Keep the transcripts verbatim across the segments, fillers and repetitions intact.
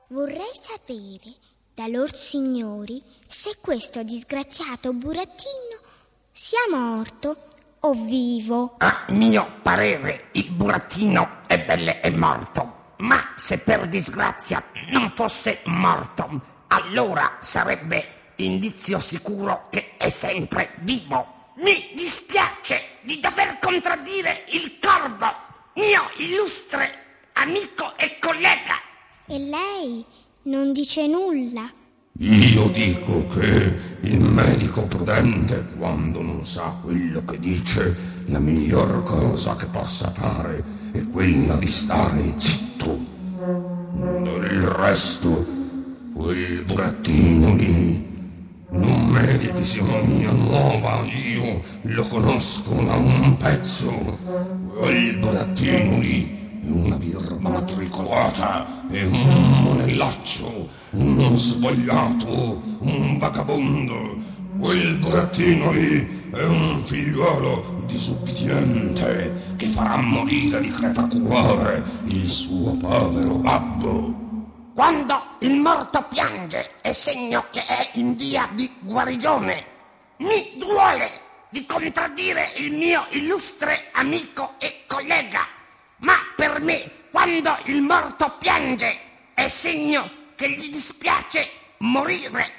Vorrei sapere da lor signori se questo disgraziato burattino sia morto o vivo. A mio parere il burattino è belle è morto, ma se per disgrazia non fosse morto, allora sarebbe indizio sicuro che è sempre vivo. Mi dispiace di dover contraddire il corvo, mio illustre amico e collega. E lei non dice nulla? Io dico che il medico prudente, quando non sa quello che dice, la miglior cosa che possa fare è quella di stare zitto. Del resto, quel burattino lì non merita fisionomia nuova, io lo conosco da un pezzo. Quel burattino lì è una birba matricolata, è un monellaccio, uno svogliato, un vagabondo. Quel burattino lì è un figliuolo disubbidiente che farà morire di crepacuore il suo povero babbo. Quando il morto piange è segno che è in via di guarigione. Mi duole di contraddire il mio illustre amico e collega, ma per me quando il morto piange è segno che gli dispiace morire.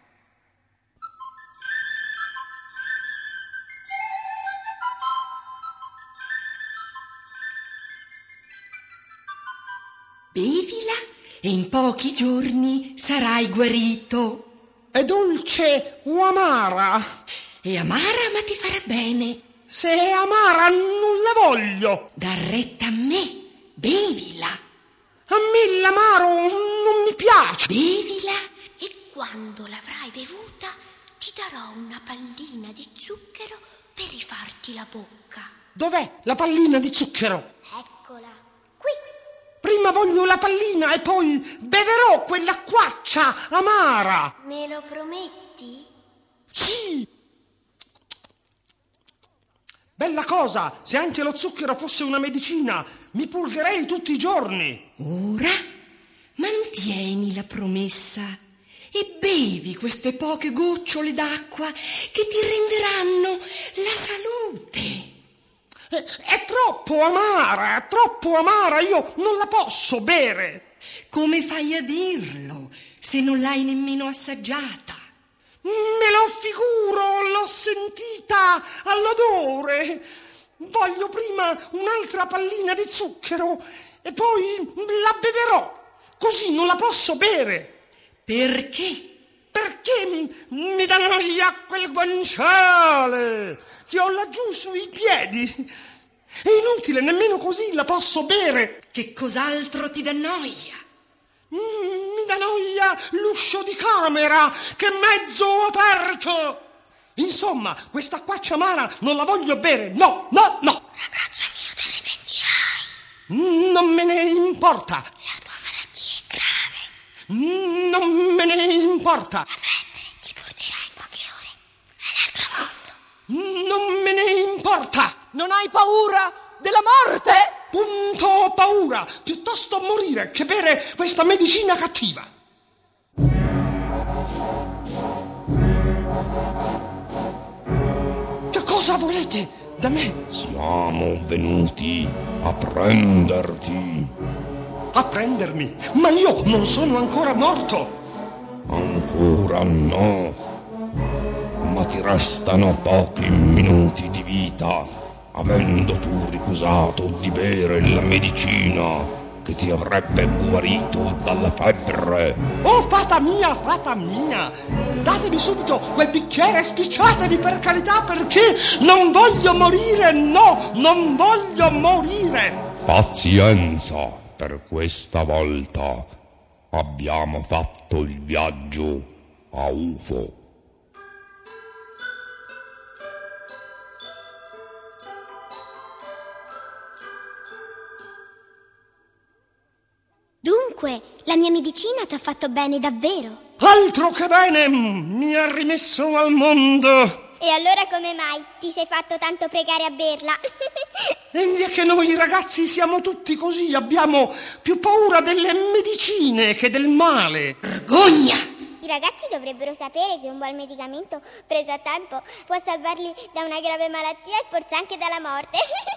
Bevila e in pochi giorni sarai guarito. È dolce o amara? È amara, ma ti farà bene. Se è amara non la voglio. Dar retta a me, bevila. A me l'amaro non mi piace. Bevila. E quando l'avrai bevuta ti darò una pallina di zucchero per rifarti la bocca. Dov'è la pallina di zucchero? Eccola, qui. Prima voglio la pallina e poi beverò quell'acquaccia amara. Me lo prometti? Sì. Bella cosa, se anche lo zucchero fosse una medicina, mi purgherei tutti i giorni. Ora mantieni la promessa e bevi queste poche gocciole d'acqua che ti renderanno la salute. È, è troppo amara, è troppo amara, io non la posso bere. Come fai a dirlo se non l'hai nemmeno assaggiata? Me lo figuro, l'ho sentita all'odore. Voglio prima un'altra pallina di zucchero e poi la beverò. Così non la posso bere. Perché? Perché mi dà noia quel guanciale che ho laggiù sui piedi. È inutile, nemmeno così la posso bere. Che cos'altro ti dà noia? Mi dà noia l'uscio di camera che è mezzo aperto. Insomma, questa acquaccia amara non la voglio bere. No, no, no. Ragazzo mio, te ne pentirai. Non me ne importa. La tua malattia è grave. Non me ne importa. La febbre ti porterà in poche ore all'altro mondo. Non me ne importa. Non hai paura della morte? Punto ho paura. Piuttosto morire che bere questa medicina cattiva. Che cosa volete da me? Siamo venuti a prenderti. A prendermi? Ma io non sono ancora morto. Ancora no. Ma ti restano pochi minuti di vita, avendo tu ricusato di bere la medicina che ti avrebbe guarito dalla febbre. Oh, fata mia, fata mia! Datemi subito quel bicchiere e spicciatevi per carità, perché non voglio morire, no, non voglio morire! Pazienza, per questa volta abbiamo fatto il viaggio a U F O. Dunque, la mia medicina ti ha fatto bene davvero? Altro che bene, mi ha rimesso al mondo. E allora come mai ti sei fatto tanto pregare a berla? Egli è che noi ragazzi siamo tutti così, abbiamo più paura delle medicine che del male. Vergogna! I ragazzi dovrebbero sapere che un buon medicamento preso a tempo può salvarli da una grave malattia e forse anche dalla morte.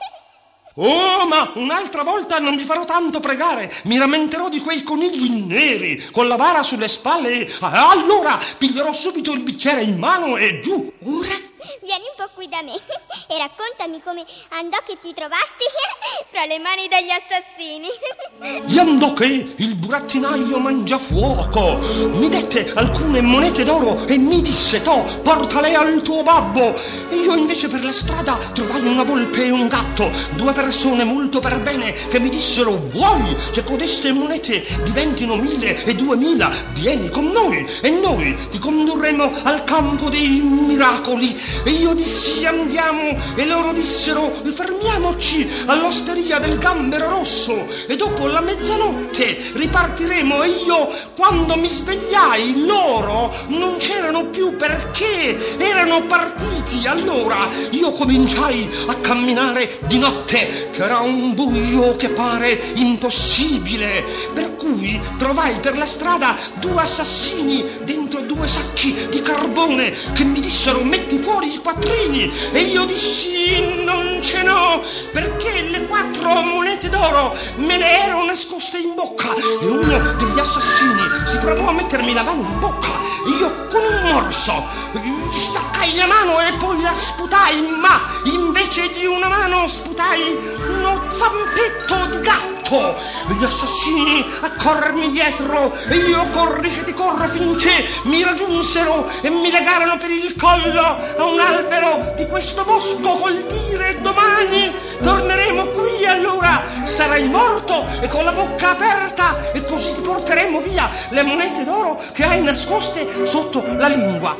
Oh, ma un'altra volta non vi farò tanto pregare. Mi lamenterò di quei conigli neri con la bara sulle spalle e allora piglierò subito il bicchiere in mano e giù. Ora? Vieni un po' qui da me e raccontami come andò che ti trovasti fra le mani degli assassini. Gli andò che il burattinaio Mangiafuoco mi dette alcune monete d'oro e mi disse: "To, portale al tuo babbo". E io invece per la strada trovai una volpe e un gatto, due persone molto per bene, che mi dissero: "Vuoi che codeste monete diventino mille e duemila? Vieni con noi e noi ti condurremo al campo dei miracoli". E io dissi: "Andiamo", e loro dissero: "Fermiamoci all'osteria del Gambero Rosso e dopo la mezzanotte ripartiremo". E io, quando mi svegliai, loro non c'erano più perché erano partiti. Allora io cominciai a camminare di notte, che era un buio che pare impossibile, per cui trovai per la strada due assassini dentro due sacchi di carbone che mi dissero: "Metti fuori i quattrini". E io dissi: "Non ce n'ho", perché le quattro monete d'oro me le ero nascoste in bocca. E uno degli assassini si provò a mettermi la mano in bocca e io con un morso staccai la mano e poi la sputai, ma invece di una mano sputai uno zampetto di gatto. E gli assassini a corrermi dietro e io corri che ti corro finché mi raggiunsero e mi legarono per il collo a un albero di questo bosco col dire: "Domani torneremo qui e allora sarai morto e con la bocca aperta e così ti porteremo via le monete d'oro che hai nascoste sotto la lingua".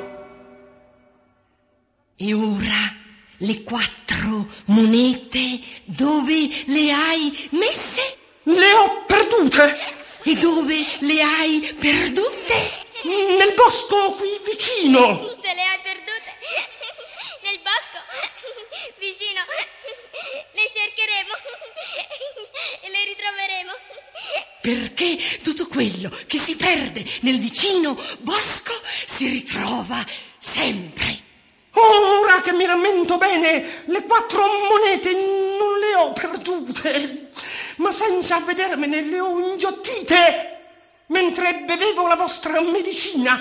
E ora le quattro monete dove le hai messe? Le ho perdute. E dove le hai perdute? Nel bosco qui vicino. Se le hai perdute nel bosco vicino, le cercheremo e le ritroveremo. Perché tutto quello che si perde nel vicino bosco si ritrova sempre. Ora che mi rammento bene, le quattro monete non le ho perdute, ma senza avvedermene le ho inghiottite mentre bevevo la vostra medicina.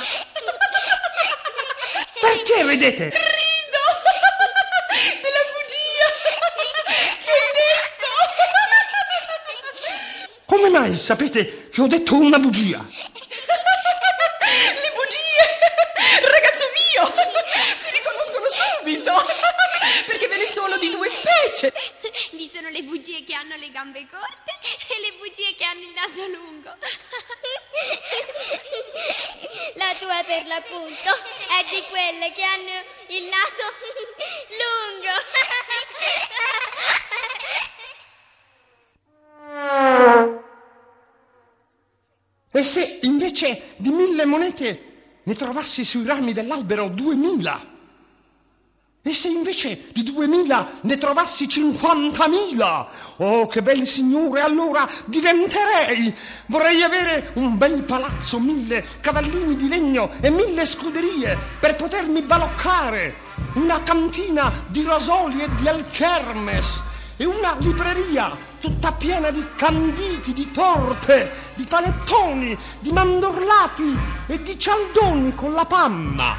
Perché vedete? Rido della bugia che hai detto. Come mai sapete che ho detto una bugia? Le bugie, ragazzo mio, si riconoscono subito, perché ve ne sono di due specie. Vi sono le bugie che hanno le gambe corte e le bugie che hanno il naso lungo. La tua per l'appunto è di quelle che hanno il naso lungo. E se invece di mille monete ne trovassi sui rami dell'albero duemila? E se invece di duemila ne trovassi cinquantamila? Oh, che bel signore allora diventerei! Vorrei avere un bel palazzo, mille cavallini di legno e mille scuderie per potermi baloccare, una cantina di rosoli e di alchermes e una libreria tutta piena di canditi, di torte, di panettoni, di mandorlati e di cialdoni con la panna.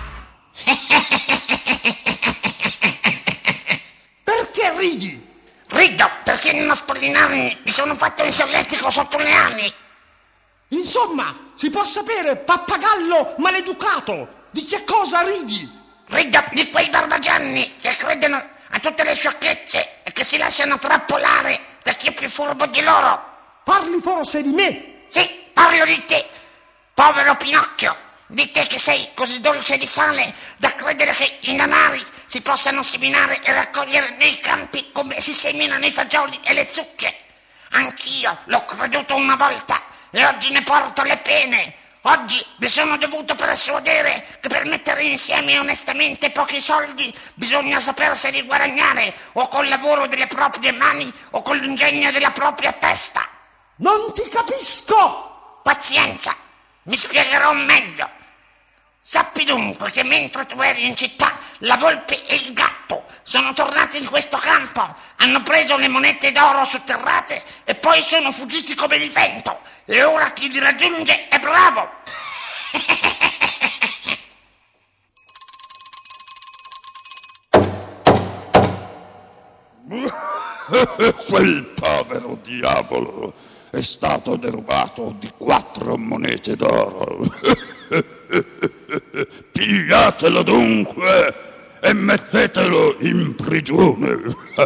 Perché ridi? Rido perché nello Spollinari mi sono fatto il solletico sotto le ali. Insomma, si può sapere, pappagallo maleducato, di che cosa ridi? Rido di quei barbagianni che credono a tutte le sciocchezze e che si lasciano trappolare da chi è più furbo di loro. Parli forse di me? Sì, parlo di te, povero Pinocchio, di te che sei così dolce di sale da credere che i danari si possano seminare e raccogliere nei campi come si seminano i fagioli e le zucche. Anch'io l'ho creduto una volta e oggi ne porto le pene. Oggi mi sono dovuto persuadere che per mettere insieme onestamente pochi soldi bisogna saperseli guadagnare o col lavoro delle proprie mani o con l'ingegno della propria testa. Non ti capisco! Pazienza, mi spiegherò meglio. Sappi dunque che mentre tu eri in città, la volpe e il gatto sono tornati in questo campo, hanno preso le monete d'oro sotterrate e poi sono fuggiti come il vento. E ora chi li raggiunge è bravo. Quel povero diavolo è stato derubato di quattro monete d'oro. Pigliatelo dunque e mettetelo in prigione.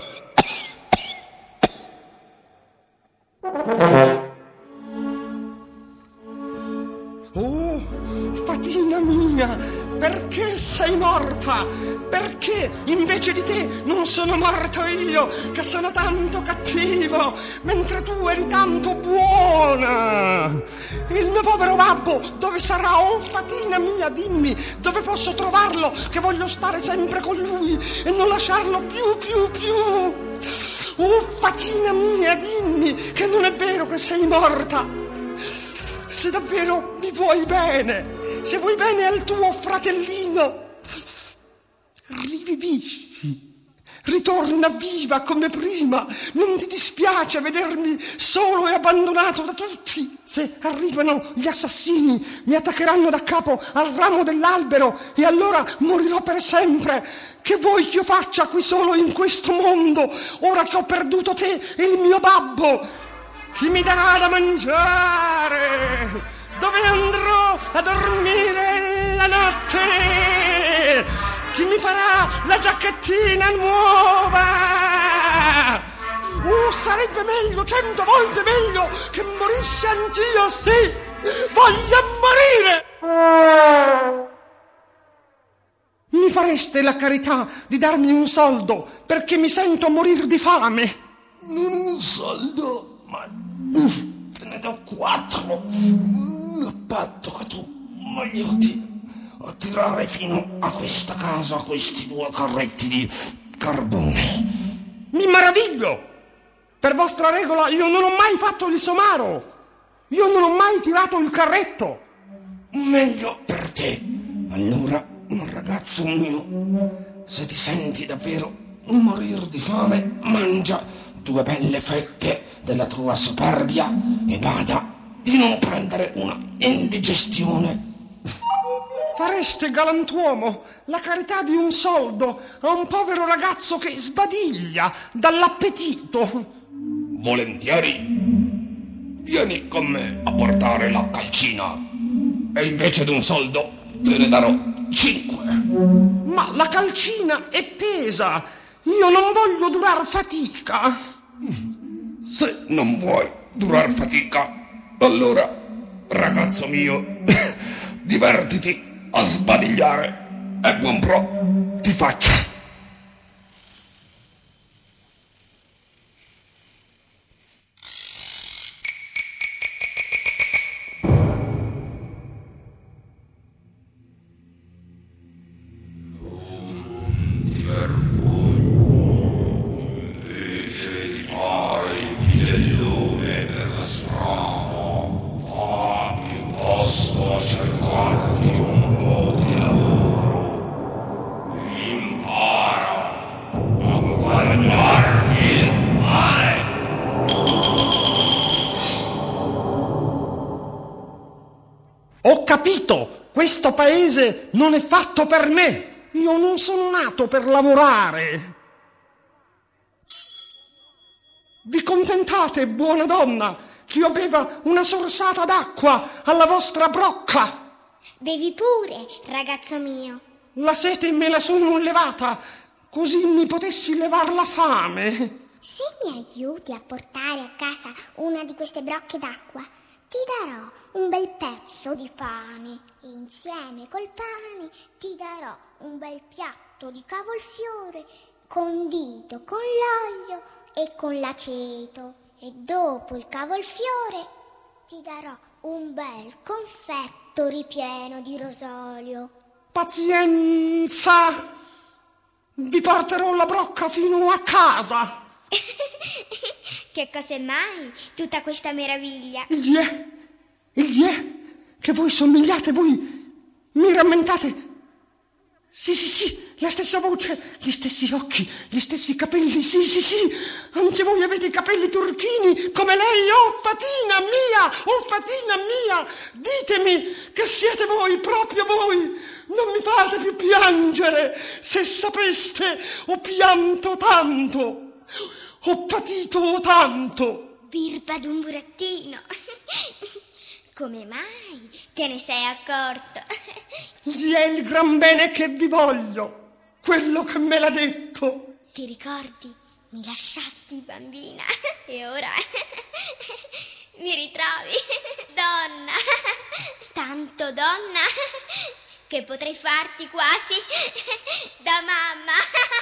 Oh, fatina mia, perché sei morta? Perché invece di te non sono morto io, che sono tanto cattivo, mentre tu eri tanto buona? Il mio povero babbo, dove sarà? Oh, fatina mia, dimmi, dove posso trovarlo? Che voglio stare sempre con lui e non lasciarlo più, più, più. Oh, fatina mia, dimmi che non è vero che sei morta. Se davvero mi vuoi bene, se vuoi bene al tuo fratellino, rivivisci, ritorna viva come prima. Non ti dispiace vedermi solo e abbandonato da tutti? Se arrivano gli assassini, mi attaccheranno da capo al ramo dell'albero e allora morirò per sempre. Che vuoi che io faccia qui solo in questo mondo, ora che ho perduto te e il mio babbo? Chi mi darà da mangiare? Dove andrò a dormire la notte? Chi mi farà la giacchettina nuova? Uh, sarebbe meglio, cento volte meglio, che morissi anch'io, sì! Voglio morire! Mi fareste la carità di darmi un soldo, perché mi sento morir di fame? Un soldo, ma te ne do quattro. A patto che tu mi aiuti a tirare fino a questa casa questi due carretti di carbone. Mi maraviglio! Per vostra regola io non ho mai fatto il somaro. Io non ho mai tirato il carretto. Meglio per te. Allora, ragazzo mio, se ti senti davvero morir di fame, mangia due belle fette della tua superbia e bada di non prendere una indigestione. Fareste, galantuomo, la carità di un soldo a un povero ragazzo che sbadiglia dall'appetito? Volentieri. Vieni con me a portare la calcina e invece di un soldo te ne darò cinque. Ma la calcina è pesa. Io non voglio durar fatica. Se non vuoi durar fatica, allora, ragazzo mio, divertiti a sbadigliare e buon pro ti faccia. Ho capito, questo paese non è fatto per me. Io non sono nato per lavorare. Vi contentate, buona donna, che io beva una sorsata d'acqua alla vostra brocca? Bevi pure, ragazzo mio. La sete me la sono levata, così mi potessi levar la fame. Se mi aiuti a portare a casa una di queste brocche d'acqua, ti darò un bel pezzo di pane e insieme col pane ti darò un bel piatto di cavolfiore condito con l'olio e con l'aceto. E dopo il cavolfiore ti darò un bel confetto ripieno di rosolio. Pazienza! Vi porterò la brocca fino a casa. Che cos'è mai tutta questa meraviglia? Il è, il è che voi somigliate, voi mi rammentate. Sì, sì, sì, la stessa voce, gli stessi occhi, gli stessi capelli, sì, sì, sì. Anche voi avete i capelli turchini come lei. Oh, Fatina mia, oh, Fatina mia, ditemi che siete voi, proprio voi. Non mi fate più piangere. Se sapeste, ho pianto tanto, ho patito tanto. Birba d'un burattino. Come mai te ne sei accorto? Gli è il gran bene che vi voglio, quello che me l'ha detto. Ti ricordi? Mi lasciasti bambina e ora mi ritrovi donna, tanto donna che potrei farti quasi da mamma.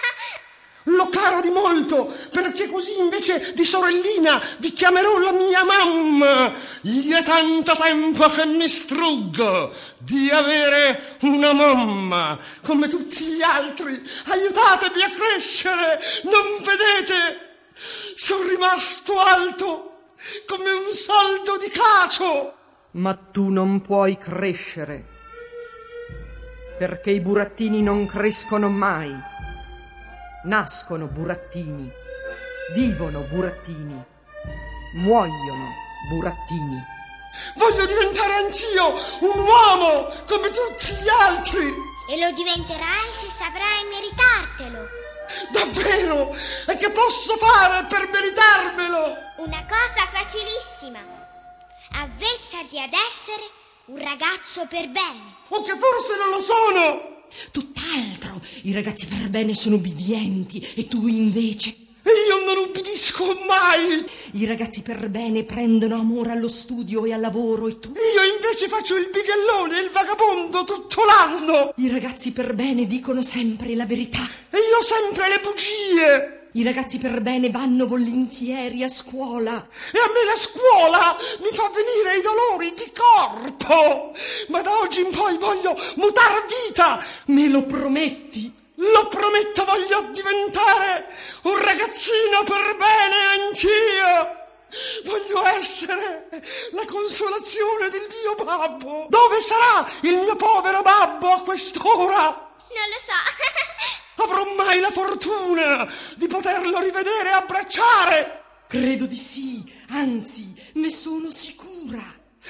Lo caro di molto, perché così invece di sorellina vi chiamerò la mia mamma. Gli è tanto tempo che mi struggo di avere una mamma come tutti gli altri. Aiutatemi a crescere, non vedete? Sono rimasto alto come un soldo di cacio. Ma tu non puoi crescere, perché i burattini non crescono mai. Nascono burattini, vivono burattini, muoiono burattini. Voglio diventare anch'io un uomo come tutti gli altri. E lo diventerai se saprai meritartelo. Davvero? E che posso fare per meritarmelo? Una cosa facilissima. Avvezzati ad essere un ragazzo per bene. O che forse non lo sono. Tutt'altro, i ragazzi per bene sono ubbidienti e tu invece... Io non ubbidisco mai. I ragazzi per bene prendono amore allo studio e al lavoro e tu... Io invece faccio il bighellone e il vagabondo tutto l'anno. I ragazzi per bene dicono sempre la verità. E io sempre le bugie. I ragazzi per bene vanno volentieri a scuola. E a me la scuola mi fa venire i dolori di corpo. Ma da oggi in poi voglio mutar vita. Me lo prometti? Lo prometto, voglio diventare un ragazzino per bene anch'io. Voglio essere la consolazione del mio babbo. Dove sarà il mio povero babbo a quest'ora? Non lo so. Avrò mai la fortuna di poterlo rivedere e abbracciare? Credo di sì, anzi, ne sono sicura.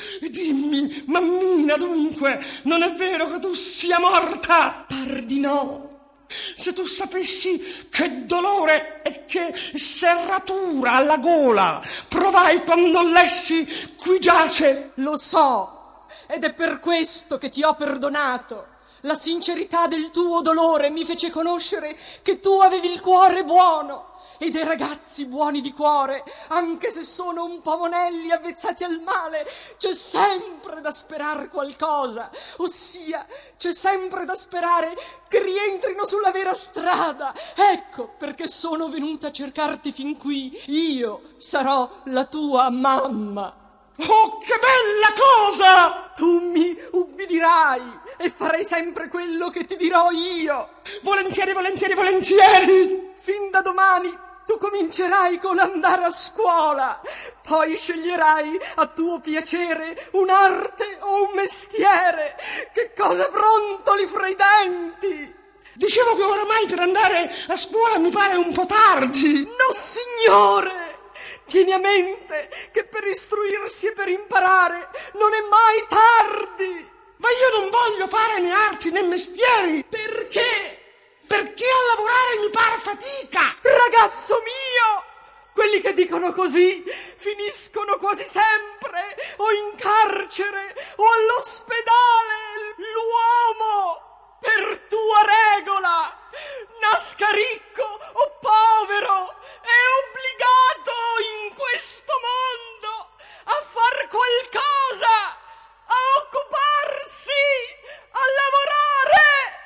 Dimmi, mammina, dunque, non è vero che tu sia morta? Par di no. Se tu sapessi che dolore e che serratura alla gola provai quando lessi qui giace. Lo so, ed è per questo che ti ho perdonato. La sincerità del tuo dolore mi fece conoscere che tu avevi il cuore buono. E dei ragazzi buoni di cuore, anche se sono un po' monelli avvezzati al male, c'è sempre da sperare qualcosa, ossia c'è sempre da sperare che rientrino sulla vera strada. Ecco perché sono venuta a cercarti fin qui. Io sarò la tua mamma. Oh, che bella cosa! Tu mi ubbidirai e farai sempre quello che ti dirò io. Volentieri, volentieri, volentieri. Fin da domani tu comincerai con andare a scuola, poi sceglierai a tuo piacere un'arte o un mestiere. Che cosa brontoli fra i denti? Dicevo che oramai per andare a scuola mi pare un po' tardi. No, signore! Tieni a mente che per istruirsi e per imparare non è mai tardi. Ma io non voglio fare né arti né mestieri. Perché? Perché a lavorare mi par fatica. Ragazzo mio, quelli che dicono così finiscono quasi sempre o in carcere o all'ospedale. L'uomo, per tua regola, nasca ricco o povero, è obbligato in questo mondo a far qualcosa, a occuparsi, a lavorare.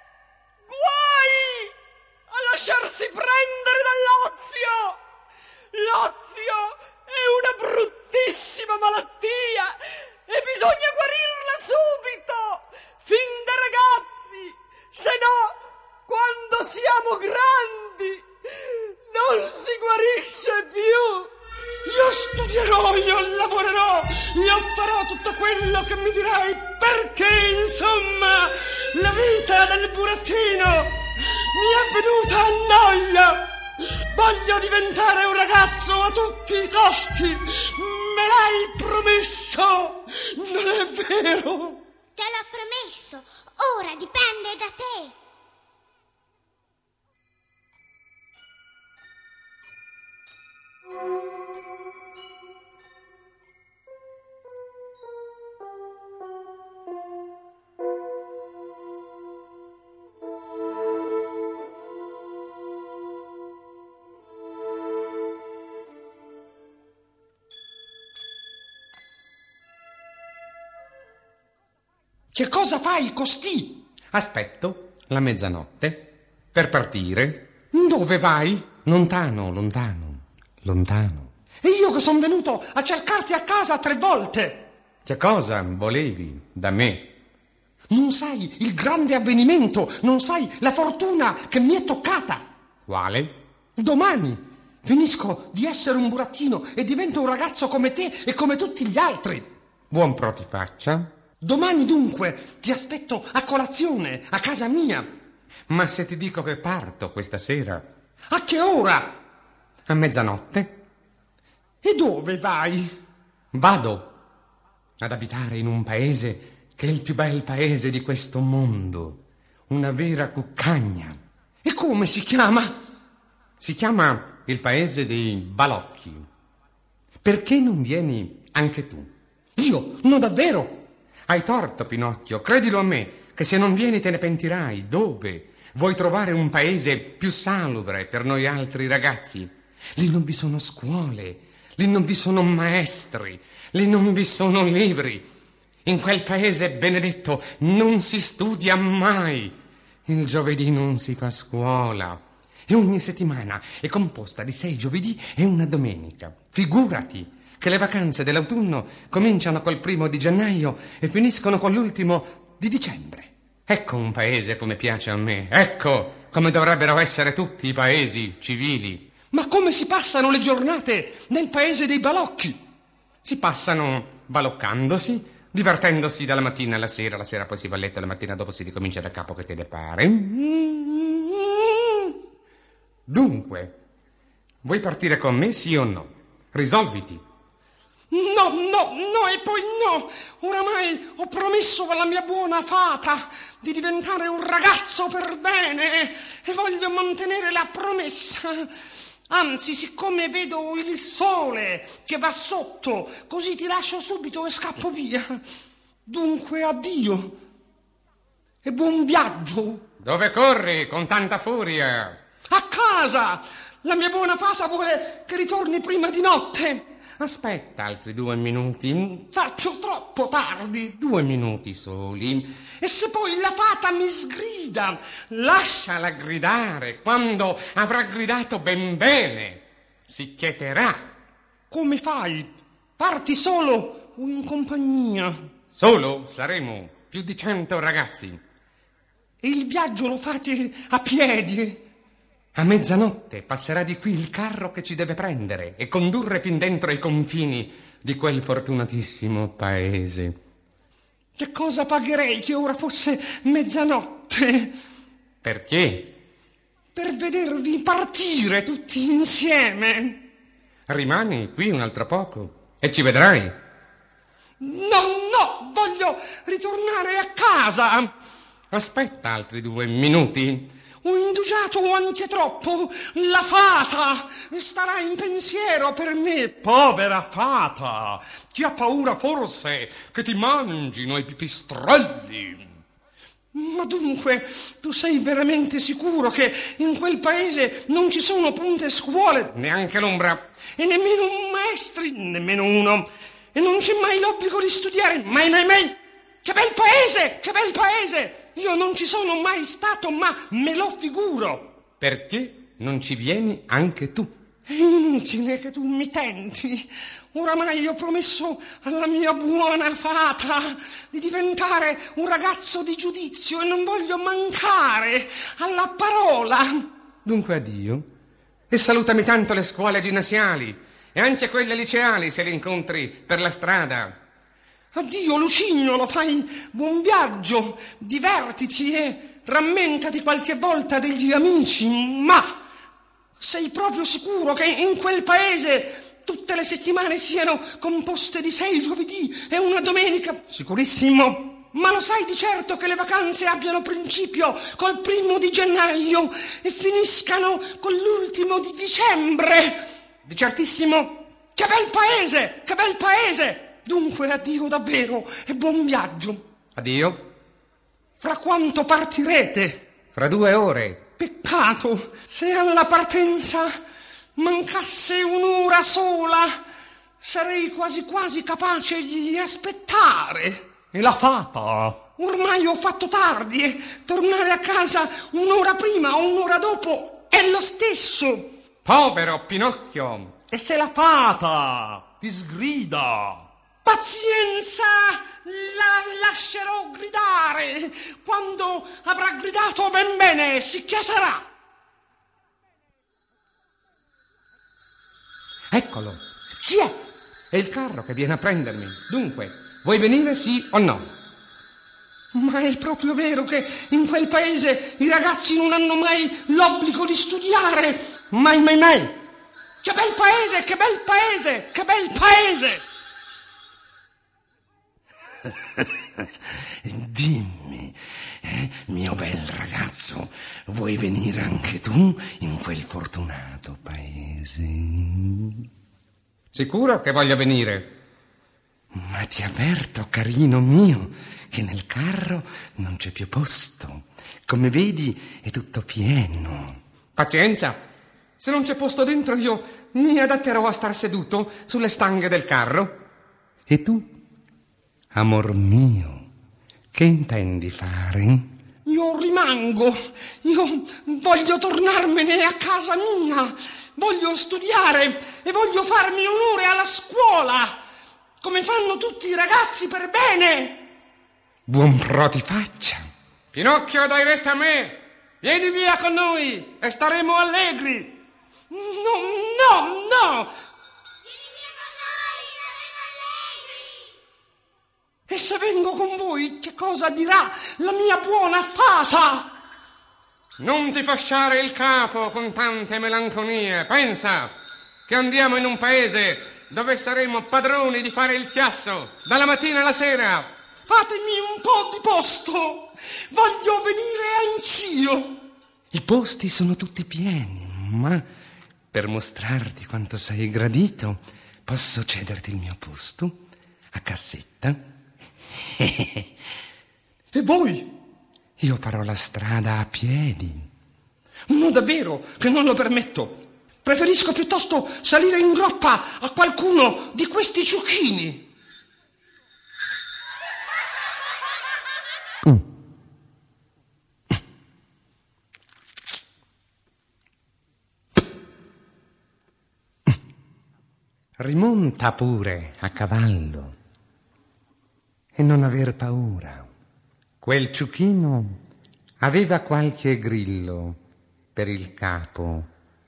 Guai a lasciarsi prendere dall'ozio. L'ozio è una bruttissima malattia bisogna guarirla subito, fin da ragazzi, se no, quando siamo grandi, non si guarisce più. Io studierò, io lavorerò, io farò tutto quello che mi dirai, perché, insomma, la vita del burattino mi è venuta a noia. Voglio diventare un ragazzo a tutti i costi. Me l'hai promesso, non è vero? Te l'ho promesso, ora dipende da te. Che cosa fai costì? Aspetto la mezzanotte per partire. Dove vai? Lontano, lontano, lontano. E io che sono venuto a cercarti a casa tre volte. Che cosa volevi da me? Non sai il grande avvenimento, non sai la fortuna che mi è toccata. Quale? Domani finisco di essere un burattino e divento un ragazzo come te e come tutti gli altri. Buon pro ti faccia. Domani dunque ti aspetto a colazione a casa mia. Ma se ti dico che parto questa sera? A che ora? A mezzanotte. E dove vai? Vado ad abitare in un paese che è il più bel paese di questo mondo, una vera cuccagna. E come si chiama? Si chiama il paese dei balocchi. Perché non vieni anche tu? Io? No, davvero? Hai torto, Pinocchio, credilo a me, che se non vieni te ne pentirai. Dove? Vuoi trovare un paese più salubre per noi altri ragazzi? Lì non vi sono scuole, lì non vi sono maestri, lì non vi sono libri. In quel paese benedetto non si studia mai. Il giovedì non si fa scuola. E ogni settimana è composta di sei giovedì e una domenica. Figurati che le vacanze dell'autunno cominciano col primo di gennaio e finiscono con l'ultimo di dicembre. Ecco un paese come piace a me. Ecco come dovrebbero essere tutti i paesi civili. Ma come si passano le giornate nel paese dei balocchi? Si passano baloccandosi, divertendosi dalla mattina alla sera, la sera poi si va a letto, la mattina dopo si ricomincia da capo che te ne pare. Dunque, vuoi partire con me, sì o no? Risolviti. No, no, no e poi no. Oramai ho promesso alla mia buona fata di diventare un ragazzo per bene e voglio mantenere la promessa. Anzi, siccome vedo il sole che va sotto, così ti lascio subito e scappo via. Dunque, addio e buon viaggio. Dove corri con tanta furia? A casa! La mia buona fata vuole che ritorni prima di notte. Aspetta altri due minuti. Faccio troppo tardi. Due minuti soli. E se poi la fata mi sgrida? Lasciala gridare. Quando avrà gridato ben bene, si chieterà. Come fai? Parti solo o in compagnia? Solo saremo più di cento ragazzi. E il viaggio lo fate a piedi? A mezzanotte passerà di qui il carro che ci deve prendere e condurre fin dentro i confini di quel fortunatissimo paese. Che cosa pagherei che ora fosse mezzanotte? Perché? Per vedervi partire tutti insieme. Rimani qui un altro poco e ci vedrai. No, no, voglio ritornare a casa. Aspetta altri due minuti. Ho indugiato anche troppo. La fata starà in pensiero per me. Povera fata, ti ha paura forse che ti mangino i pipistrelli? Ma dunque, tu sei veramente sicuro che in quel paese non ci sono punte scuole? Neanche l'ombra. E nemmeno maestri? Nemmeno uno. E non c'è mai l'obbligo di studiare? Mai, mai, mai. Che bel paese, che bel paese! Io non ci sono mai stato, ma me lo figuro. Perché non ci vieni anche tu? In inutile che tu mi tenti. Oramai ho promesso alla mia buona fata di diventare un ragazzo di giudizio e non voglio mancare alla parola. Dunque addio, e salutami tanto le scuole ginnasiali e anche quelle liceali se le incontri per la strada. Addio Lucignolo, fai buon viaggio, divertiti e rammentati qualche volta degli amici, ma sei proprio sicuro che in quel paese tutte le settimane siano composte di sei giovedì e una domenica? Sicurissimo. Ma lo sai di certo che le vacanze abbiano principio col primo di gennaio e finiscano con l'ultimo di dicembre? Di certissimo. Che bel paese, che bel paese! Dunque addio davvero e buon viaggio. Addio. Fra quanto partirete? Fra due ore. Peccato, se alla partenza mancasse un'ora sola, sarei quasi quasi capace di aspettare. E la fata? Ormai ho fatto tardi e tornare a casa un'ora prima o un'ora dopo è lo stesso. Povero Pinocchio. E se la fata ti sgrida? Pazienza, la lascerò gridare. Quando avrà gridato ben bene si chiaserà. Eccolo. Chi è? È il carro che viene a prendermi. Dunque, vuoi venire sì o no? Ma è proprio vero che in quel paese i ragazzi non hanno mai l'obbligo di studiare. Mai, mai, mai. Che bel paese, che bel paese, che bel paese. Dimmi, eh, mio bel ragazzo, vuoi venire anche tu in quel fortunato paese? Sicuro che voglio venire? Ma ti avverto, carino mio, che nel carro non c'è più posto. Come vedi è tutto pieno. Pazienza, se non c'è posto dentro io mi adatterò a star seduto sulle stanghe del carro. E tu? Amor mio, che intendi fare? Io rimango, io voglio tornarmene a casa mia, voglio studiare e voglio farmi onore alla scuola, come fanno tutti i ragazzi per bene. Buon pro ti faccia. Pinocchio, dai retta a me. Vieni via con noi e staremo allegri. No, no, no. E se vengo con voi, che cosa dirà la mia buona fata? Non ti fasciare il capo con tante melanconie. Pensa che andiamo in un paese dove saremo padroni di fare il chiasso dalla mattina alla sera. Fatemi un po' di posto. Voglio venire anch'io. I posti sono tutti pieni, ma per mostrarti quanto sei gradito, posso cederti il mio posto a cassetta. E voi? Io farò la strada a piedi. No, davvero, che non lo permetto. Preferisco piuttosto salire in groppa a qualcuno di questi ciuchini. Mm. Rimonta pure a cavallo. E non aver paura. Quel ciuchino aveva qualche grillo per il capo,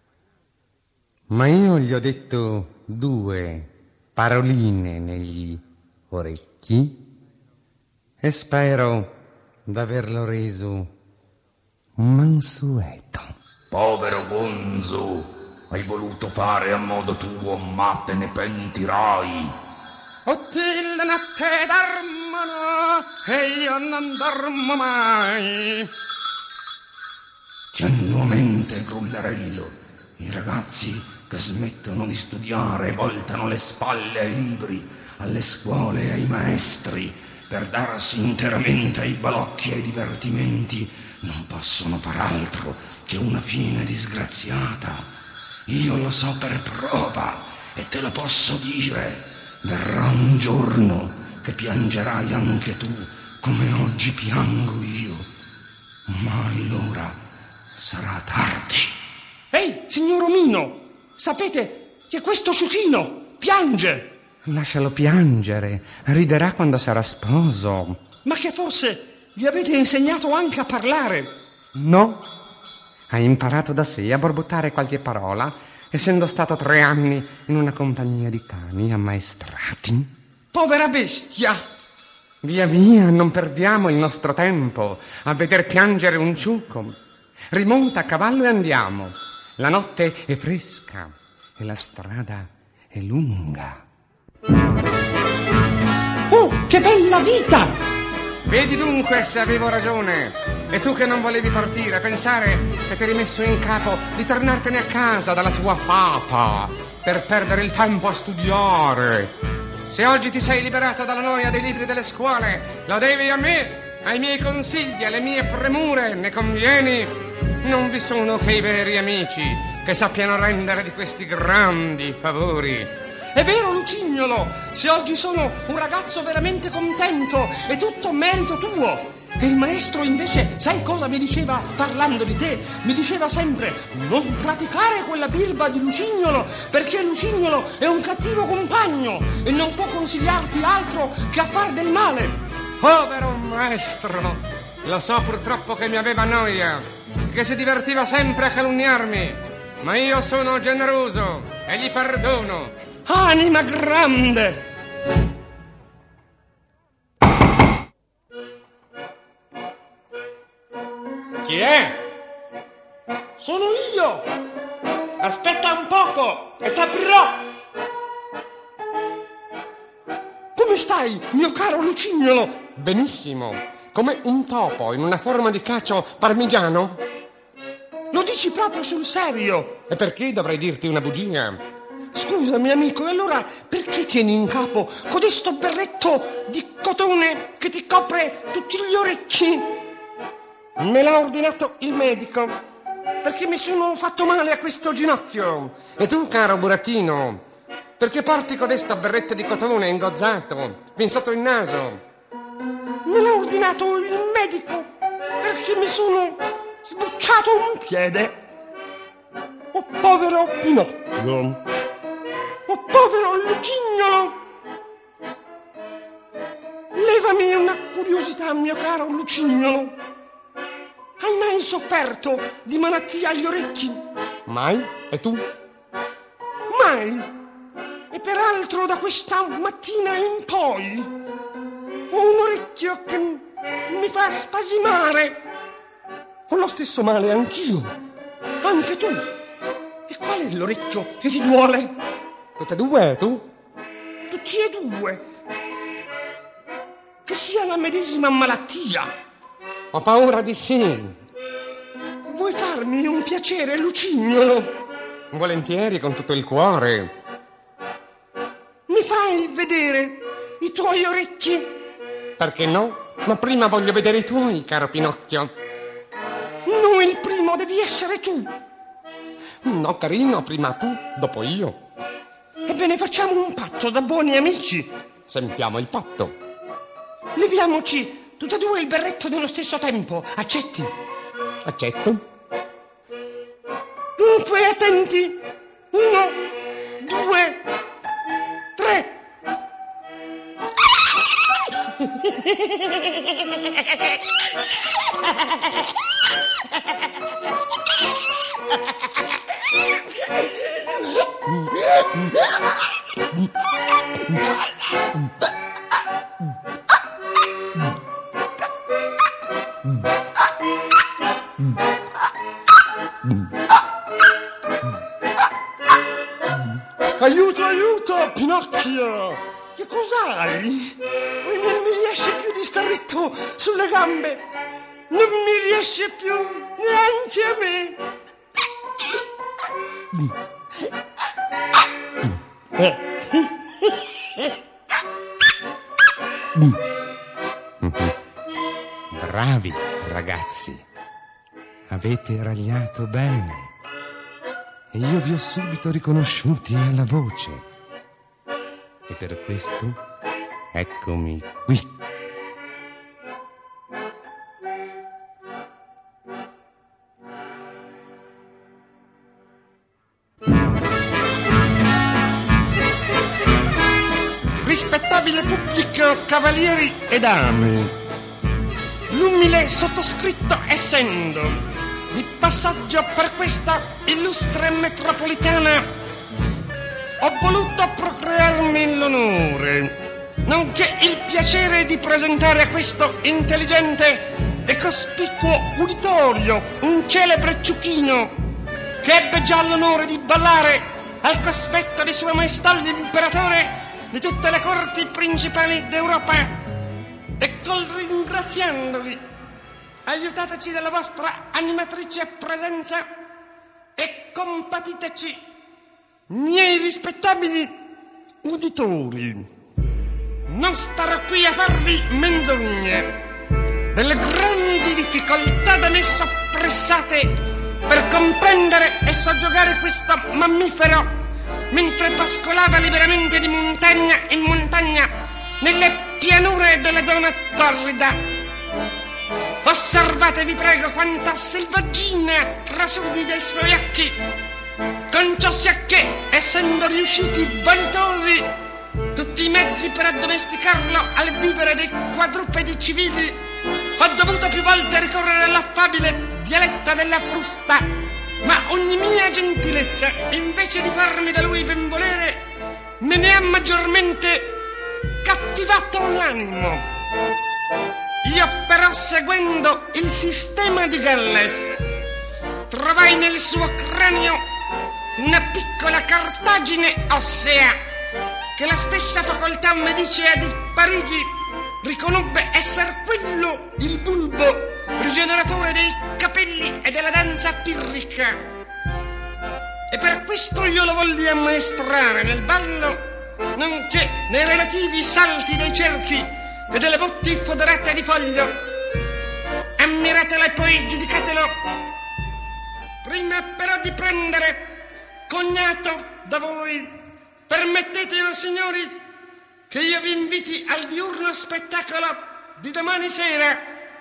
ma io gli ho detto due paroline negli orecchi e spero d'averlo reso un mansueto. Povero Gonzo, hai voluto fare a modo tuo, ma te ne pentirai. Ottil notte dormono e io non dormo mai. Tienilo a mente, grullerello. I ragazzi che smettono di studiare voltano le spalle ai libri, alle scuole e ai maestri per darsi interamente ai balocchi e ai divertimenti. Non possono far altro che una fine disgraziata. Io lo so per prova e te lo posso dire. Verrà un giorno che piangerai anche tu, come oggi piango io. Ma allora sarà tardi. Ehi, signor Omino, sapete che questo ciuchino piange. Lascialo piangere, riderà quando sarà sposo. Ma che forse gli avete insegnato anche a parlare? No, ha imparato da sé a borbottare qualche parola, essendo stato tre anni in una compagnia di cani ammaestrati. Povera bestia! Via via, non perdiamo il nostro tempo a veder piangere un ciuco. Rimonta a cavallo e andiamo. La notte è fresca e la strada è lunga. Oh, che bella vita! Vedi dunque se avevo ragione. E tu che non volevi partire, pensare che ti eri messo in capo di tornartene a casa dalla tua fata per perdere il tempo a studiare. Se oggi ti sei liberata dalla noia dei libri delle scuole, lo devi a me, ai miei consigli, alle mie premure, ne convieni? Non vi sono che i veri amici che sappiano rendere di questi grandi favori. È vero, Lucignolo, se oggi sono un ragazzo veramente contento, è tutto merito tuo. E il maestro invece, sai cosa mi diceva parlando di te? Mi diceva sempre: non praticare quella birba di Lucignolo, perché Lucignolo è un cattivo compagno e non può consigliarti altro che a far del male. Povero maestro, lo so purtroppo che mi aveva noia, che si divertiva sempre a calunniarmi, ma io sono generoso e gli perdono. Anima grande! Chi è? Sono io! Aspetta un poco e t'aprirò! Come stai, mio caro Lucignolo? Benissimo, come un topo in una forma di cacio parmigiano. Lo dici proprio sul serio? E perché dovrei dirti una bugia? Scusami, amico, e allora perché tieni in capo codesto berretto di cotone che ti copre tutti gli orecchi? Me l'ha ordinato il medico, perché mi sono fatto male a questo ginocchio. E tu, caro burattino, perché porti codesto berretto di cotone ingozzato, fin sotto il naso? Me l'ha ordinato il medico, perché mi sono sbucciato un piede. Oh, povero Pinocchio! Oh, povero Lucignolo! Levami una curiosità, mio caro Lucignolo. Hai mai sofferto di malattia agli orecchi? Mai? E tu? Mai. E peraltro da questa mattina in poi ho un orecchio che mi fa spasimare. Ho lo stesso male anch'io. Anche tu. E qual è l'orecchio che ti duole? Tutte e due, tu? Tutti e due. Che sia la medesima malattia. Ho paura di sì. Vuoi farmi un piacere, Lucignolo? Volentieri, con tutto il cuore. Mi fai vedere i tuoi orecchi? Perché no? Ma prima voglio vedere i tuoi, caro Pinocchio. No, il primo devi essere tu. No, carino, prima tu, dopo io. Ebbene, facciamo un patto da buoni amici. Sentiamo il patto. Leviamoci tutte e due il berretto nello stesso tempo. Accetti? Accetto. Dunque, attenti. Uno, due, tre. Aiuto, aiuto, Pinocchio! Che cos'hai? Non mi riesce più di star ritto sulle gambe. Non mi riesce più neanche a me. Bravi, ragazzi. Avete ragliato bene. E io vi ho subito riconosciuti alla voce. E per questo eccomi qui. rispettabile pubblico, cavalieri e dame, l'umile sottoscritto essendo di passaggio per questa illustre metropolitana, ho voluto procrearmi l'onore, nonché il piacere di presentare a questo intelligente e cospicuo uditorio un celebre ciuchino che ebbe già l'onore di ballare al cospetto di Sua Maestà l'Imperatore di tutte le corti principali d'Europa, e col ringraziandoli aiutateci della vostra animatrice presenza e compatiteci, miei rispettabili uditori. Non starò qui a farvi menzogne delle grandi difficoltà da me soppressate per comprendere e soggiogare questo mammifero mentre pascolava liberamente di montagna in montagna nelle pianure della zona torrida. Osservate, vi prego, quanta selvaggina trasudi dai suoi occhi, con ciò sia che, essendo riusciti vanitosi tutti i mezzi per addomesticarlo al vivere dei quadrupedi civili, ho dovuto più volte ricorrere all'affabile dialetta della frusta, ma ogni mia gentilezza, invece di farmi da lui ben volere, me ne ha maggiormente cattivato l'animo. Io però, seguendo il sistema di Galles, trovai nel suo cranio una piccola cartagine ossea che la stessa facoltà medicea di Parigi riconobbe essere quello il bulbo rigeneratore dei capelli e della danza pirrica, e per questo io lo volli ammaestrare nel ballo, nonché nei relativi salti dei cerchi e delle botti foderate di foglio. Ammiratelo e poi giudicatelo. Prima però di prendere cognato da voi, permettetelo, signori, che io vi inviti al diurno spettacolo di domani sera,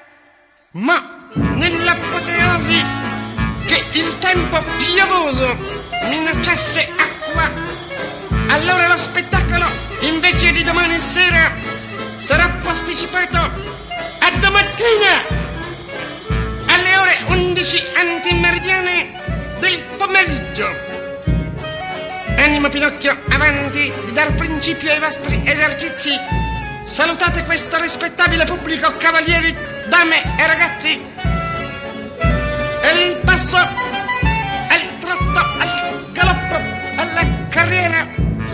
ma nell'apoteosi che il tempo piovoso minacciasse acqua, allora lo spettacolo, invece di domani sera, sarà posticipato a domattina alle ore undici antimeridiane del pomeriggio. Animo Pinocchio, avanti di dar principio ai vostri esercizi. Salutate questo rispettabile pubblico, cavalieri, dame e ragazzi. E il passo al trotto, al galoppo, alla carriera.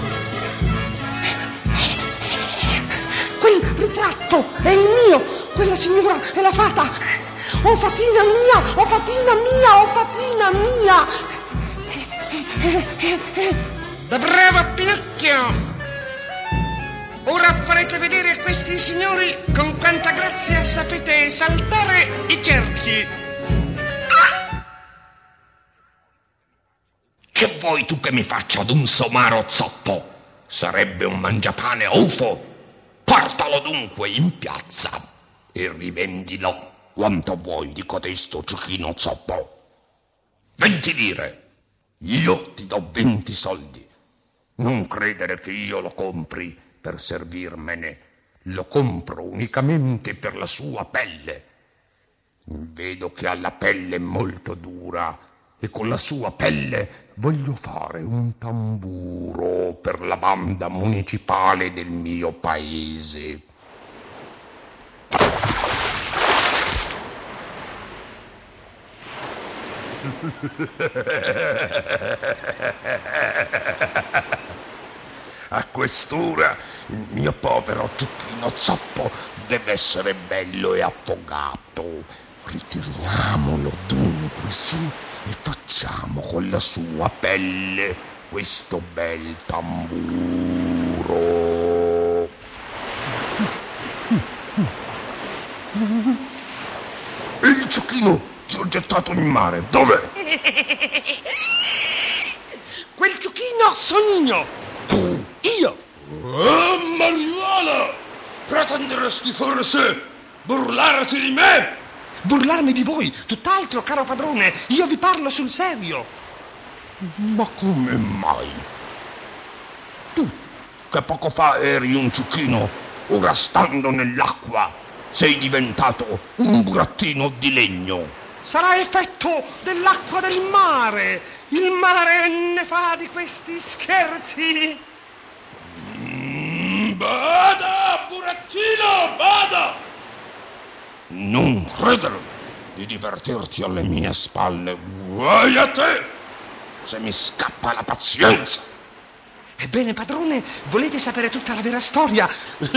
Quel ritratto è il mio, quella signora è la fata. Oh fatina mia, oh fatina mia, oh fatina mia. Da bravo Pinocchio. Ora farete vedere a questi signori con quanta grazia sapete saltare i cerchi. Ah! Che vuoi tu che mi faccia ad un somaro zoppo? Sarebbe un mangiapane ufo. Portalo dunque in piazza e rivendilo quanto vuoi di cotesto ciuchino zoppo. Venti lire. Io ti do venti soldi. Non credere che io lo compri per servirmene. Lo compro unicamente per la sua pelle. Vedo che ha la pelle molto dura e con la sua pelle voglio fare un tamburo per la banda municipale del mio paese. A quest'ora il mio povero ciuchino zoppo deve essere bello e affogato. Ritiriamolo dunque su e facciamo con la sua pelle questo bel tamburo. E il ciuchino ti ho gettato in mare, dov'è? Quel ciuchino sono Tu? io. Oh, Mariuola! Pretenderesti forse burlarti di me? Burlarmi di voi, tutt'altro, caro padrone. Io vi parlo sul serio. Ma come mai? Tu, che poco fa eri un ciuchino, ora stando nell'acqua sei diventato un burattino di legno. Sarà effetto dell'acqua del mare. Il mare ne fa di questi scherzi. Mm, bada, burattino, bada! Non credere di divertirti alle mie spalle. Guai a te, se mi scappa la pazienza. Ebbene, padrone, volete sapere tutta la vera storia? Io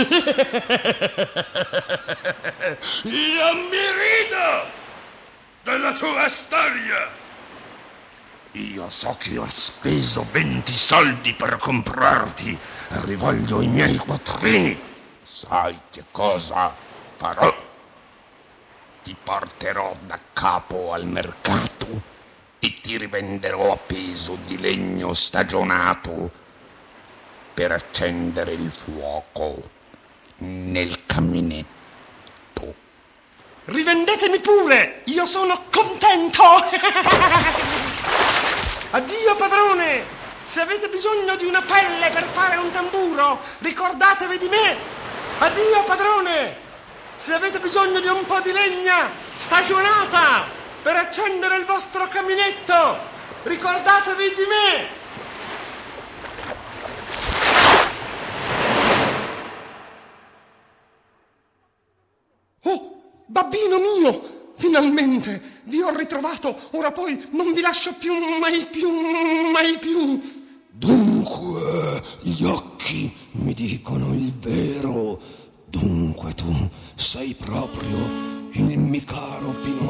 mi rido della tua storia. Io so che ho speso venti soldi per comprarti e rivoglio i miei quattrini. Sai che cosa farò? Ti porterò da capo al mercato e ti rivenderò a peso di legno stagionato per accendere il fuoco nel caminetto. Rivendetemi pure, io sono contento. Addio, padrone. Se avete bisogno di una pelle per fare un tamburo, ricordatevi di me. Addio, padrone. Se avete bisogno di un po' di legna stagionata per accendere il vostro caminetto, ricordatevi di me. Oh, babbino mio, finalmente vi ho ritrovato. Ora poi non vi lascio più, mai più, mai più. Dunque, gli occhi mi dicono il vero. Dunque tu sei proprio il mio caro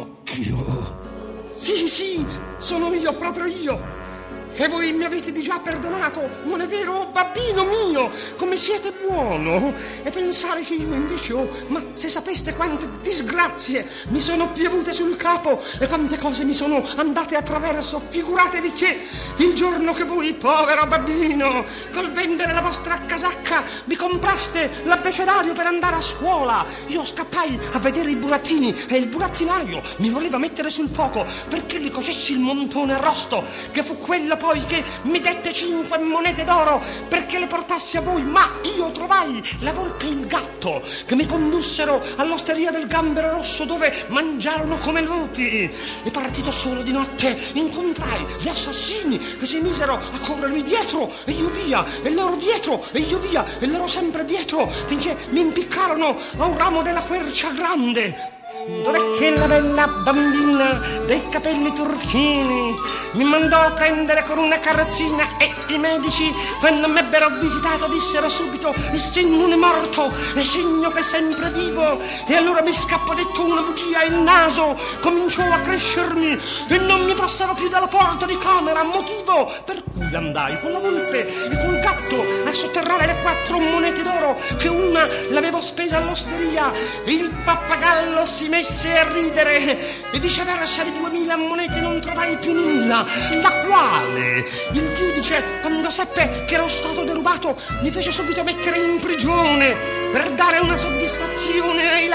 Pinocchio. Sì, sì, sono io, proprio io. E voi mi avete di già perdonato, non è vero, babbino mio? Come siete buono! E pensare che io invece ho... Ma se sapeste quante disgrazie mi sono piovute sul capo e quante cose mi sono andate attraverso, figuratevi che il giorno che voi, povero babbino, col vendere la vostra casacca mi compraste l'abbecedario per andare a scuola, io scappai a vedere i burattini e il burattinaio mi voleva mettere sul fuoco perché gli cocessi il montone arrosto, che fu quello poi che mi dette cinque monete d'oro perché le portassi a voi, ma io trovai la volpe e il gatto che mi condussero all'osteria del Gambero Rosso dove mangiarono come lupi, e partito solo di notte incontrai gli assassini che si misero a corrermi dietro e io via e loro dietro e io via e loro sempre dietro finché mi impiccarono a un ramo della quercia grande. Dov'è che la bella bambina dei capelli turchini mi mandò a prendere con una carrozzina e i medici, quando mi ebbero visitato, dissero subito: il segno non è morto, è segno che è sempre vivo. E allora mi scappò detto una bugia e il naso cominciò a crescermi e non mi passavo più dalla porta di camera, motivo per cui andai con la volpe e col gatto a sotterrare le quattro monete d'oro che una l'avevo spesa all'osteria e il pappagallo si messe a ridere e viceversa di duemila monete non trovai più nulla, la quale il giudice, quando seppe che ero stato derubato, mi fece subito mettere in prigione per dare una soddisfazione ai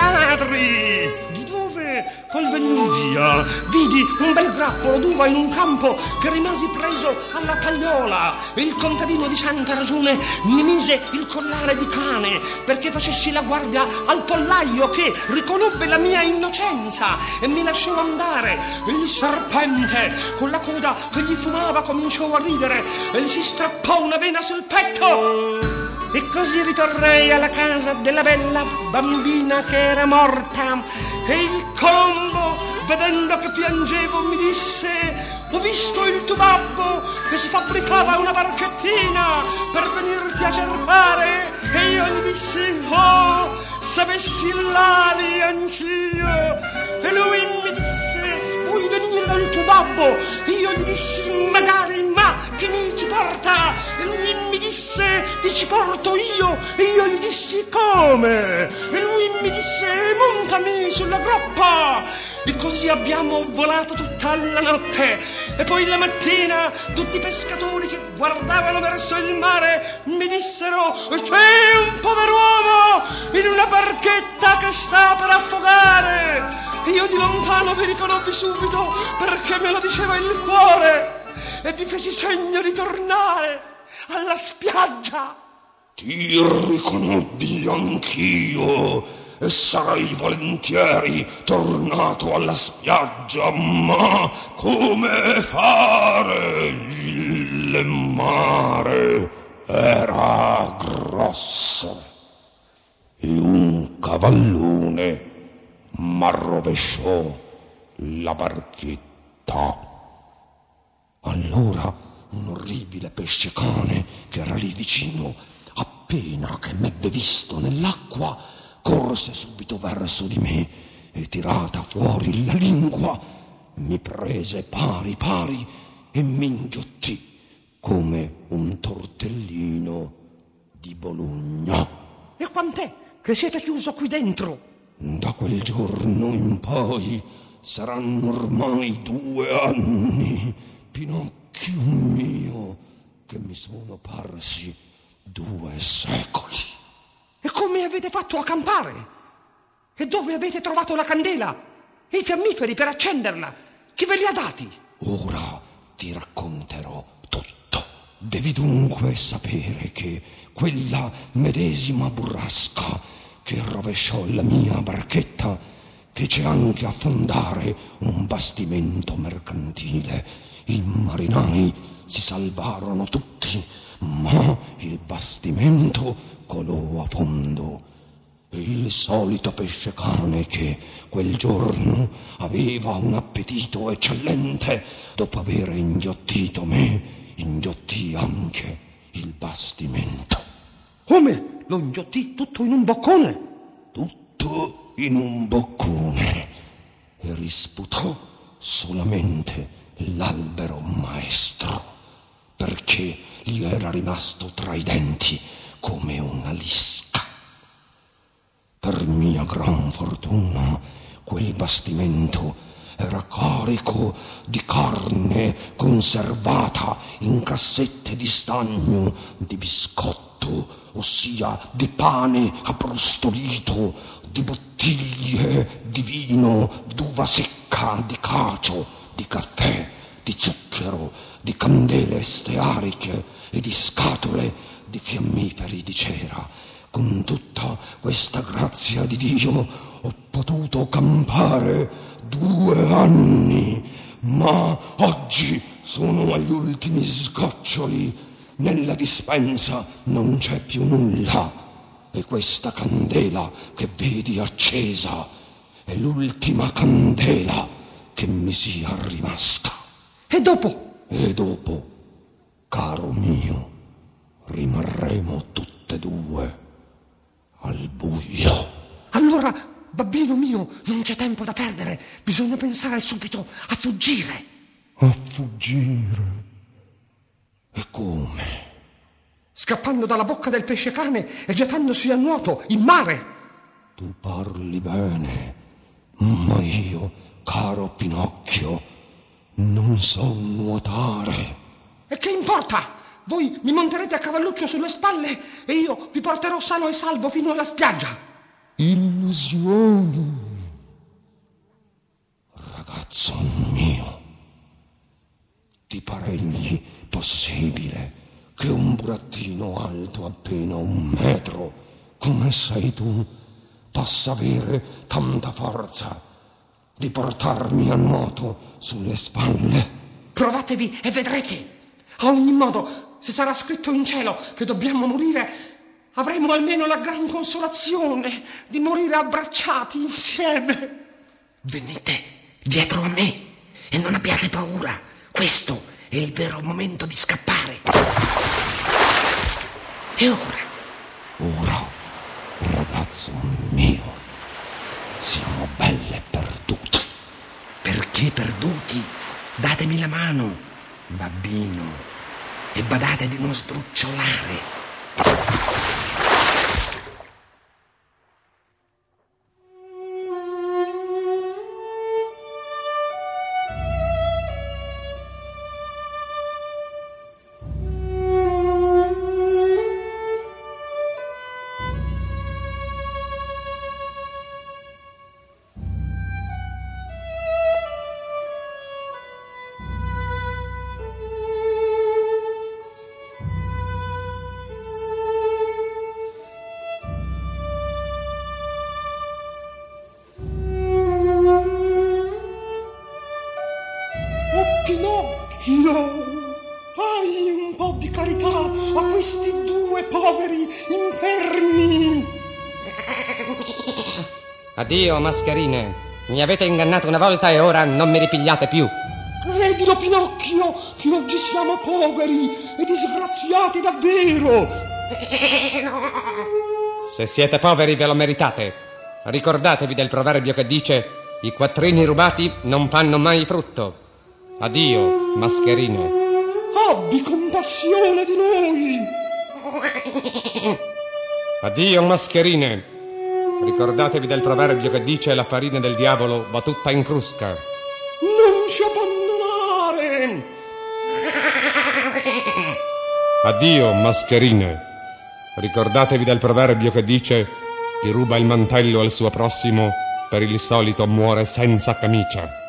ladri. Di dove, col venir via, vidi un bel grappolo d'uva in un campo che rimasi preso alla tagliola e il contadino di Santa Ragione mi mise il collare di cane perché facessi la guardia al pollaio che riconobbe la mia innocenza e mi lasciò andare. E il serpente con la coda che gli fumava cominciò a ridere e gli si strappò una vena sul petto. E così ritornai alla casa della bella bambina che era morta e il Colombo, vedendo che piangevo, mi disse: ho visto il tuo babbo che si fabbricava una barchettina per venirti a cercare. E io gli dissi: oh, se avessi l'ali anch'io. E lui mi disse: vuoi venire dal tuo babbo? E io gli dissi: magari, ma chi mi ci porta? E lui mi disse: ti ci porto io. E io gli dissi: come? E lui mi disse: montami sulla groppa. E così abbiamo volato tutta la notte. E poi la mattina tutti i pescatori che guardavano verso il mare mi dissero: c'è un pover'uomo in una barchetta che sta per affogare. E io di lontano vi riconobbi subito perché me lo diceva il cuore e vi feci segno di tornare alla spiaggia. Ti riconobbi anch'io e sarei volentieri tornato alla spiaggia, ma come fare? Il mare era grosso e un cavallone m'arrovesciò la barchetta. Allora un orribile pesce cane che era lì vicino, appena che m'ebbe visto nell'acqua, corse subito verso di me e, tirata fuori la lingua, mi prese pari pari e m'inghiottì come un tortellino di Bologna. E quant'è che siete chiuso qui dentro? Da quel giorno in poi saranno ormai due anni, Pinocchio mio, che mi sono parsi due secoli. E come avete fatto a campare? E dove avete trovato la candela? E i fiammiferi per accenderla? Chi ve li ha dati? Ora ti racconterò tutto. Devi dunque sapere che quella medesima burrasca che rovesciò la mia barchetta fece anche affondare un bastimento mercantile. I marinai si salvarono tutti, ma il bastimento colò a fondo. E il solito pesce cane che quel giorno aveva un appetito eccellente, dopo aver inghiottito me, inghiottì anche il bastimento. Come? Lo inghiottì tutto in un boccone? Tutto in un boccone, e risputò solamente l'albero maestro, perché gli era rimasto tra i denti come una lisca. Per mia gran fortuna quel bastimento era carico di carne conservata in cassette di stagno, di biscotto, ossia di pane abbrustolito, di bottiglie di vino, d'uva secca, di cacio, di caffè, di zucchero, di candele steariche e di scatole di fiammiferi di cera. Con tutta questa grazia di Dio ho potuto campare due anni, ma oggi sono agli ultimi sgoccioli. Nella dispensa non c'è più nulla, e questa candela che vedi accesa è l'ultima candela che mi sia rimasta. E dopo? E dopo, caro mio, rimarremo tutte e due al buio. Allora, babbino mio, non c'è tempo da perdere. Bisogna pensare subito a fuggire. A fuggire? E come? Scappando dalla bocca del pesce cane e gettandosi a nuoto in mare. Tu parli bene, ma io, caro Pinocchio, non so nuotare. E che importa? Voi mi monterete a cavalluccio sulle spalle e io vi porterò sano e salvo fino alla spiaggia. Illusioni. Ragazzo mio, ti paregli possibile che un burattino alto appena un metro, come sei tu, possa avere tanta forza di portarmi a nuoto sulle spalle? Provatevi e vedrete. A ogni modo, se sarà scritto in cielo che dobbiamo morire, avremo almeno la gran consolazione di morire abbracciati insieme. Venite dietro a me e non abbiate paura. Questo è il vero momento di scappare. E ora? Ora, ragazzo mio, siamo belle perduti. Perché perduti? Datemi la mano, babbino, e badate di non sdrucciolare. di carità a questi due poveri infermi. Addio, mascherine. Mi avete ingannato una volta e ora non mi ripigliate più. Credilo, Pinocchio, che oggi siamo poveri e disgraziati davvero. Se siete poveri ve lo meritate. Ricordatevi del proverbio che dice: i quattrini rubati non fanno mai frutto. Addio, mascherine. Abbi compassione di noi. Addio, mascherine. Ricordatevi del proverbio che dice: la farina del diavolo va tutta in crusca. Non ci abbandonare. Addio, mascherine. Ricordatevi del proverbio che dice: chi ruba il mantello al suo prossimo per il solito muore senza camicia.